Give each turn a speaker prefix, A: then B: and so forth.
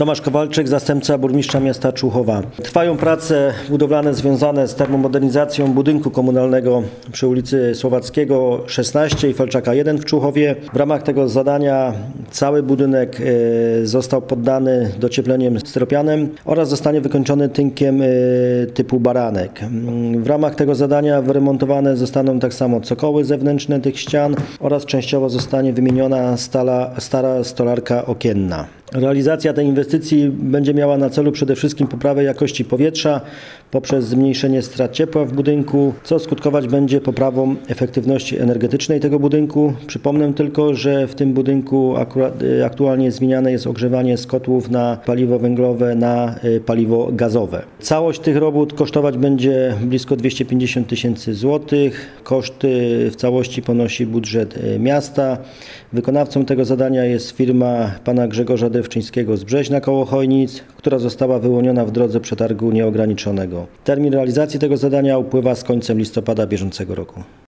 A: Tomasz Kowalczyk, zastępca burmistrza miasta Człuchowa. Trwają prace budowlane związane z termomodernizacją budynku komunalnego przy ulicy Słowackiego 16 i Felczaka 1 w Człuchowie. W ramach tego zadania cały budynek został poddany dociepleniem styropianem oraz zostanie wykończony tynkiem typu baranek. W ramach tego zadania wyremontowane zostaną tak samo cokoły zewnętrzne tych ścian oraz częściowo zostanie wymieniona stara stolarka okienna. Realizacja tej inwestycji będzie miała na celu przede wszystkim poprawę jakości powietrza poprzez zmniejszenie strat ciepła w budynku, co skutkować będzie poprawą efektywności energetycznej tego budynku. Przypomnę tylko, że w tym budynku aktualnie zmieniane jest ogrzewanie z kotłów na paliwo węglowe na paliwo gazowe. Całość tych robót kosztować będzie blisko 250 000 złotych. Koszty w całości ponosi budżet miasta. Wykonawcą tego zadania jest firma pana Grzegorza Dewczyńskiego z Brzeźna koło Chojnic, która została wyłoniona w drodze przetargu nieograniczonego. Termin realizacji tego zadania upływa z końcem listopada bieżącego roku.